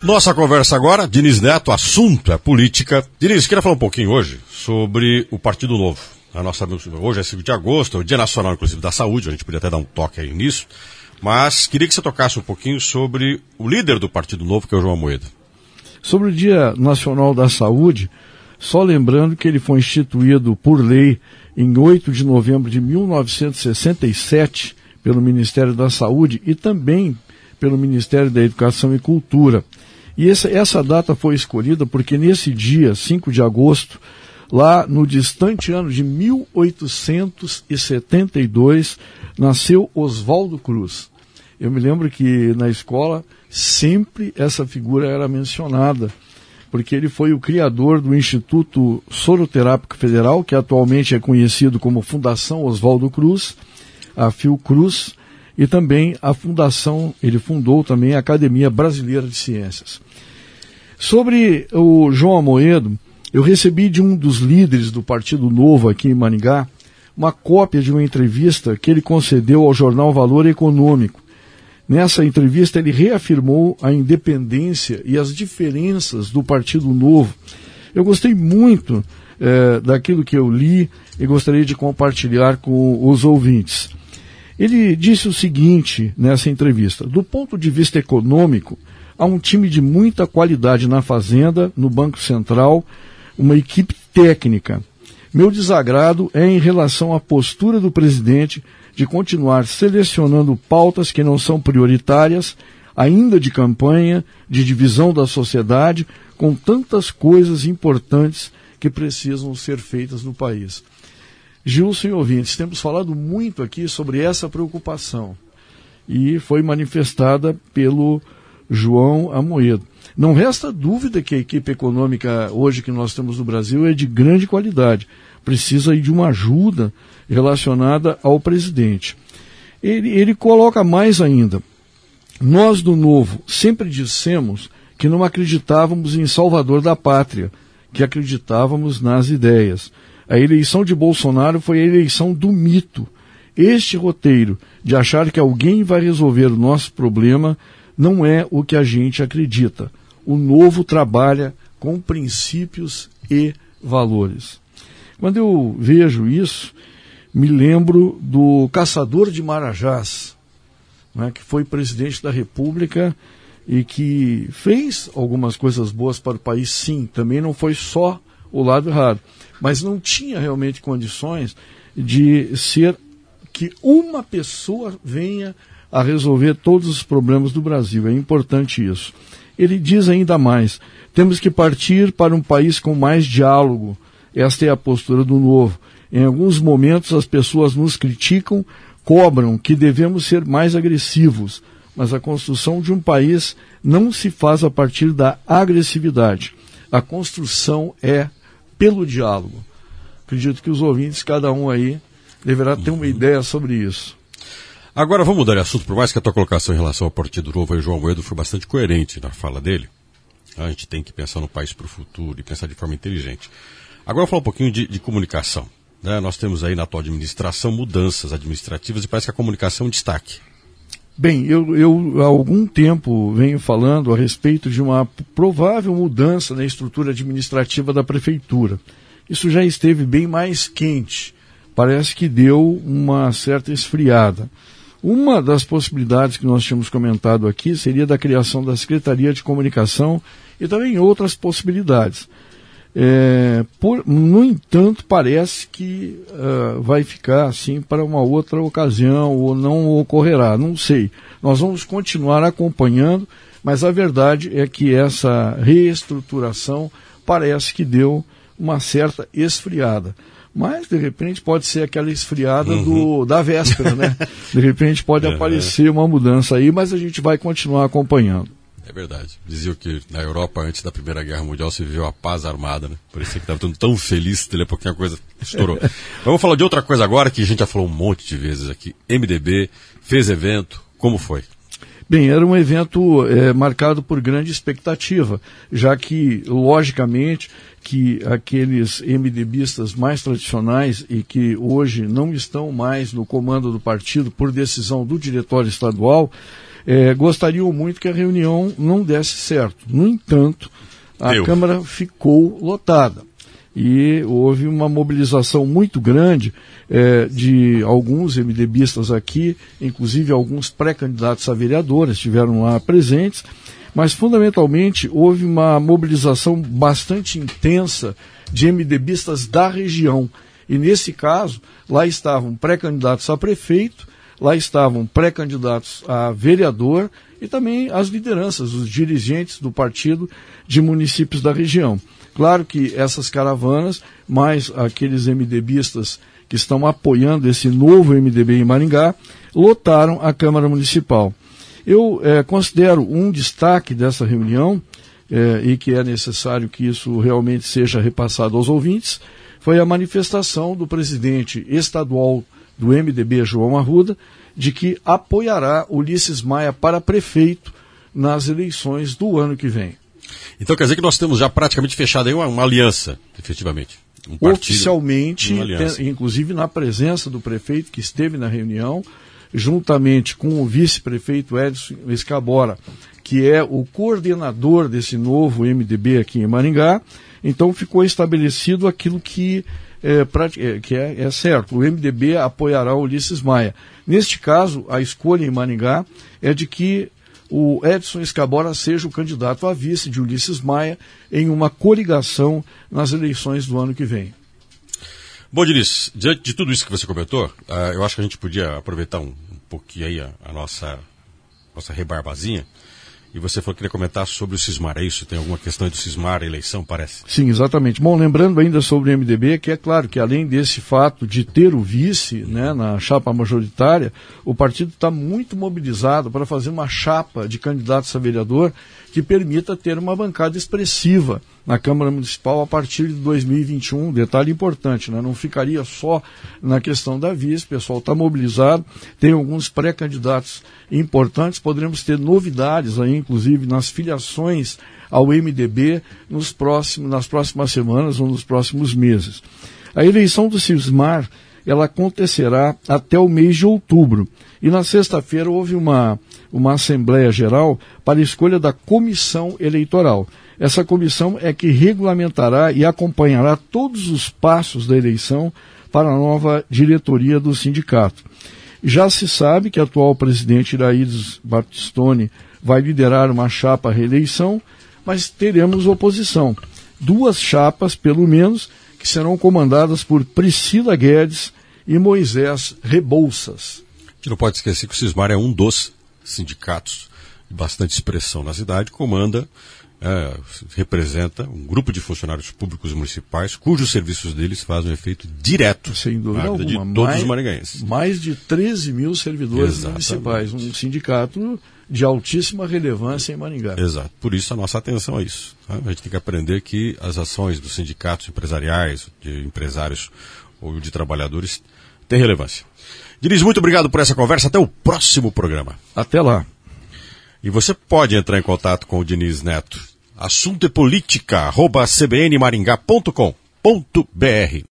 Nossa conversa agora, Diniz Neto, assunto é política. Diniz, queria falar um pouquinho hoje sobre o Partido Novo. Hoje é 5 de agosto, é o Dia Nacional, inclusive, da Saúde, a gente podia até dar um toque aí nisso, mas queria que você tocasse um pouquinho sobre o líder do Partido Novo, que é o João Amoedo. Sobre o Dia Nacional da Saúde, só lembrando que ele foi instituído por lei em 8 de novembro de 1967 pelo Ministério da Saúde e também pelo Ministério da Educação e Cultura. E essa data foi escolhida porque nesse dia, 5 de agosto, lá no distante ano de 1872, nasceu Oswaldo Cruz. Eu me lembro que na escola sempre essa figura era mencionada, porque ele foi o criador do Instituto Soroterápico Federal, que atualmente é conhecido como Fundação Oswaldo Cruz, a Fiocruz, e também ele fundou também a Academia Brasileira de Ciências. Sobre o João Amoedo, eu recebi de um dos líderes do Partido Novo aqui em Maringá uma cópia de uma entrevista que ele concedeu ao jornal Valor Econômico. Nessa entrevista ele reafirmou a independência e as diferenças do Partido Novo. Eu gostei muito daquilo que eu li e gostaria de compartilhar com os ouvintes. Ele disse o seguinte nessa entrevista: do ponto de vista econômico, há um time de muita qualidade na Fazenda, no Banco Central, uma equipe técnica. Meu desagrado é em relação à postura do presidente de continuar selecionando pautas que não são prioritárias, ainda de campanha, de divisão da sociedade, com tantas coisas importantes que precisam ser feitas no país. Gilson e ouvintes, temos falado muito aqui sobre essa preocupação e foi manifestada pelo João Amoedo. Não resta dúvida que a equipe econômica hoje que nós temos no Brasil é de grande qualidade. Precisa de uma ajuda relacionada ao presidente. Ele coloca mais ainda. Nós do Novo sempre dissemos que não acreditávamos em Salvador da Pátria, que acreditávamos nas ideias. A eleição de Bolsonaro foi a eleição do mito. Este roteiro de achar que alguém vai resolver o nosso problema não é o que a gente acredita. O Novo trabalha com princípios e valores. Quando eu vejo isso, me lembro do Caçador de Marajás, né, que foi presidente da República e que fez algumas coisas boas para o país, sim. Também não foi só o lado errado, mas não tinha realmente condições de ser que uma pessoa venha a resolver todos os problemas do Brasil. É importante isso. Ele diz ainda mais: temos que partir para um país com mais diálogo. Esta é a postura do Novo. Em alguns momentos as pessoas nos criticam, cobram que devemos ser mais agressivos, mas a construção de um país não se faz a partir da agressividade. A construção é pelo diálogo. Acredito que os ouvintes, cada um aí, deverá ter uma ideia sobre isso. Agora vamos mudar de assunto, por mais que a tua colocação em relação ao Partido Novo e João Amoedo foi bastante coerente na fala dele. A gente tem que pensar no país para o futuro e pensar de forma inteligente. Agora eu vou falar um pouquinho de comunicação. Né? Nós temos aí na atual administração mudanças administrativas e parece que a comunicação é um destaque. Bem, eu há algum tempo venho falando a respeito de uma provável mudança na estrutura administrativa da Prefeitura. Isso já esteve bem mais quente. Parece que deu uma certa esfriada. Uma das possibilidades que nós tínhamos comentado aqui seria da criação da Secretaria de Comunicação e também outras possibilidades. No entanto, parece que vai ficar assim para uma outra ocasião ou não ocorrerá, não sei. Nós vamos continuar acompanhando, mas a verdade é que essa reestruturação parece que deu uma certa esfriada. Mas, de repente, pode ser aquela esfriada da véspera, né? De repente pode aparecer uma mudança aí, mas a gente vai continuar acompanhando. É verdade. Diziam que na Europa, antes da Primeira Guerra Mundial, se viveu a paz armada, né? Parecia que estava tão feliz, daqui a pouquinho a coisa estourou. Vamos falar de outra coisa agora, que a gente já falou um monte de vezes aqui. MDB fez evento, como foi? Bem, era um evento marcado por grande expectativa, já que, logicamente, que aqueles MDBistas mais tradicionais e que hoje não estão mais no comando do partido por decisão do diretório estadual, gostariam muito que a reunião não desse certo. No entanto, a Câmara ficou lotada. E houve uma mobilização muito grande de alguns MDBistas aqui, inclusive alguns pré-candidatos a vereadores estiveram lá presentes, mas fundamentalmente houve uma mobilização bastante intensa de MDBistas da região. E nesse caso, lá estavam pré-candidatos a prefeito, lá estavam pré-candidatos a vereador e também as lideranças, os dirigentes do partido de municípios da região. Claro que essas caravanas, mais aqueles MDBistas que estão apoiando esse novo MDB em Maringá, lotaram a Câmara Municipal. Eu considero um destaque dessa reunião, e que é necessário que isso realmente seja repassado aos ouvintes, foi a manifestação do presidente estadual do MDB, João Arruda, de que apoiará Ulisses Maia para prefeito nas eleições do ano que vem. Então quer dizer que nós temos já praticamente fechado aí uma aliança, efetivamente. Um partido, oficialmente, inclusive na presença do prefeito que esteve na reunião, juntamente com o vice-prefeito Edson Escabora, que é o coordenador desse novo MDB aqui em Maringá. Então ficou estabelecido aquilo que é certo. O MDB apoiará o Ulisses Maia. Neste caso, a escolha em Maringá é de que o Edson Escabora seja o candidato a vice de Ulisses Maia em uma coligação nas eleições do ano que vem. Bom, Diniz, diante de tudo isso que você comentou, eu acho que a gente podia aproveitar um pouquinho aí a nossa rebarbazinha. E você falou que queria comentar sobre o Cismar, é isso? Tem alguma questão do Cismar, a eleição, parece? Sim, exatamente. Bom, lembrando ainda sobre o MDB, que é claro que além desse fato de ter o vice, né, na chapa majoritária, o partido está muito mobilizado para fazer uma chapa de candidatos a vereador que permita ter uma bancada expressiva na Câmara Municipal a partir de 2021, detalhe importante, né? Não ficaria só na questão da vice, o pessoal está mobilizado, tem alguns pré-candidatos importantes, poderemos ter novidades aí, inclusive nas filiações ao MDB nas próximas semanas ou nos próximos meses. A eleição do Cismar, ela acontecerá até o mês de outubro. E na sexta-feira houve uma Assembleia Geral para a escolha da comissão eleitoral. Essa comissão é que regulamentará e acompanhará todos os passos da eleição para a nova diretoria do sindicato. Já se sabe que o atual presidente Iraídes Batistoni vai liderar uma chapa à reeleição, mas teremos oposição. 2 chapas, pelo menos, que serão comandadas por Priscila Guedes e Moisés Rebouças. A gente não pode esquecer que o Cismar é um dos sindicatos de bastante expressão na cidade, representa um grupo de funcionários públicos municipais, cujos serviços deles fazem um efeito direto sem dúvida alguma, de todos os maringaenses. Mais de 13 mil servidores municipais, um sindicato de altíssima relevância em Maringá. Exato, por isso a nossa atenção a isso. Tá? A gente tem que aprender que as ações dos sindicatos empresariais, de empresários ou de trabalhadores têm relevância. Diniz, muito obrigado por essa conversa, até o próximo programa. Até lá. E você pode entrar em contato com o Diniz Neto. Assunto é política, @cbnmaringá.com.br